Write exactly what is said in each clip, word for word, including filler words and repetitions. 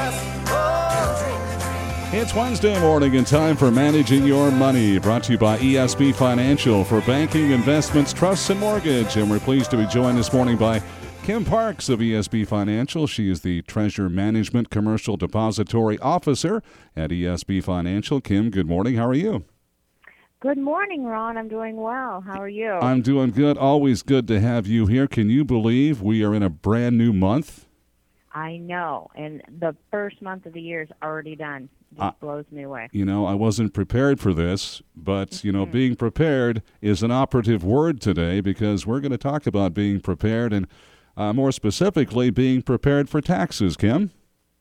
It's Wednesday morning and time for Managing Your Money, brought to you by E S B Financial for banking, investments, trusts, and mortgage. And we're pleased to be joined this morning by Kim Parks of E S B Financial. She is the Treasury Management Commercial Depository Officer at E S B Financial. Kim, good morning. How are you? Good morning, Ron. I'm doing well. How are you? I'm doing good. Always good to have you here. Can you believe we are in a brand new month? I know, and the first month of the year is already done. It just uh, blows me away. You know, I wasn't prepared for this, but, you know, mm-hmm. being prepared is an operative word today because we're going to talk about being prepared and uh, more specifically being prepared for taxes, Kim.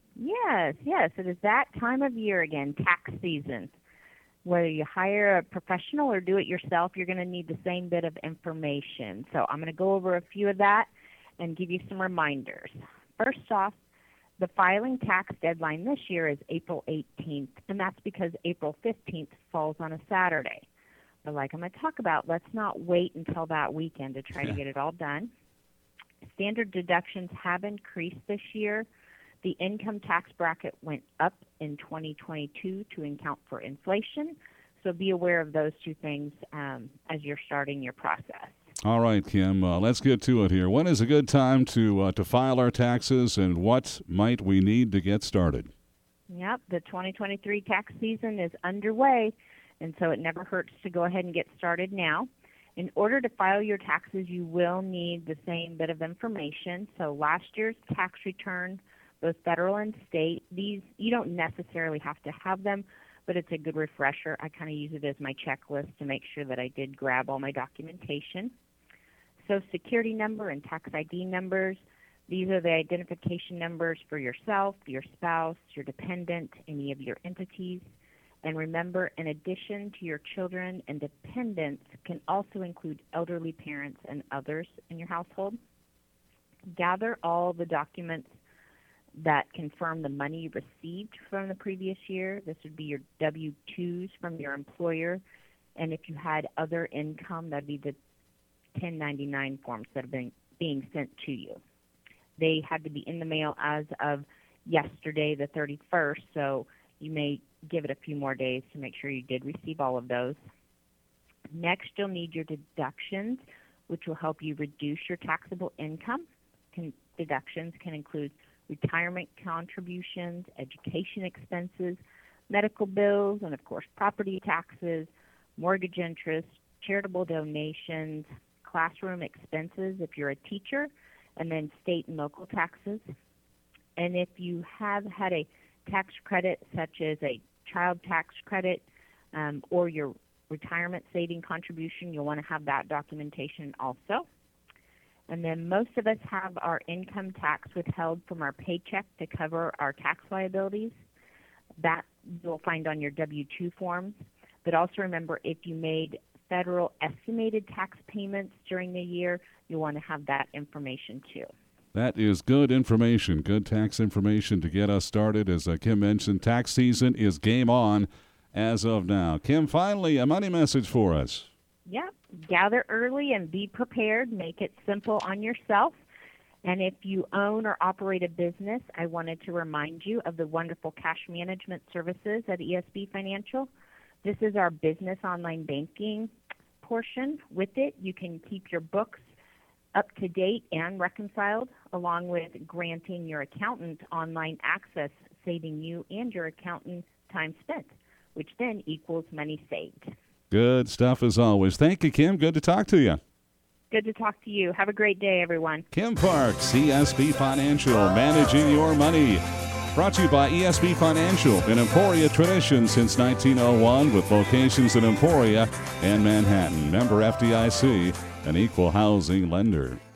Yes, yes. It is that time of year again, tax season. Whether you hire a professional or do it yourself, you're going to need the same bit of information. So I'm going to go over a few of that and give you some reminders. First off, the filing tax deadline this year is April eighteenth, and that's because April fifteenth falls on a Saturday. But like I'm going to talk about, let's not wait until that weekend to try to get it all done. Standard deductions have increased this year. The income tax bracket went up in twenty twenty-two to account for inflation, so be aware of those two things um, as you're starting your process. All right, Kim, uh, let's get to it here. When is a good time to uh, to file our taxes, and what might we need to get started? Yep, the twenty twenty-three tax season is underway, and so it never hurts to go ahead and get started now. In order to file your taxes, you will need the same bit of information. So last year's tax return, both federal and state, these you don't necessarily have to have them, but it's a good refresher. I kind of use it as my checklist to make sure that I did grab all my documentation. Social Security number and tax I D numbers. These are the identification numbers for yourself, your spouse, your dependent, any of your entities. And remember, in addition to your children and dependents, can also include elderly parents and others in your household. Gather all the documents that confirm the money you received from the previous year. This would be your W two's from your employer. And if you had other income, that would be the ten ninety-nine forms that have been being sent to you. They had to be in the mail as of yesterday, the thirty-first, so you may give it a few more days to make sure you did receive all of those. Next, you'll need your deductions, which will help you reduce your taxable income. Can, deductions can include retirement contributions, education expenses, medical bills, and, of course, property taxes, mortgage interest, charitable donations, classroom expenses if you're a teacher, and then state and local taxes. And if you have had a tax credit such as a child tax credit um, or your retirement saving contribution, you'll want to have that documentation also. And then most of us have our income tax withheld from our paycheck to cover our tax liabilities. That you'll find on your W two forms. But also remember, if you made federal estimated tax payments during the year, you'll want to have that information too. That is good information, good tax information to get us started. As uh, Kim mentioned, tax season is game on as of now. Kim, finally, a money message for us. Yep. Gather early and be prepared. Make it simple on yourself. And if you own or operate a business, I wanted to remind you of the wonderful cash management services at E S B Financial. This is our business online banking portion. With it, you can keep your books up to date and reconciled, along with granting your accountant online access, saving you and your accountant time spent, which then equals money saved. Good stuff as always. Thank you, Kim. Good to talk to you. Good to talk to you. Have a great day, everyone. Kim Parks, E S B Financial, managing your money. Brought to you by E S B Financial, an Emporia tradition since nineteen oh one with locations in Emporia and Manhattan. Member F D I C, an equal housing lender.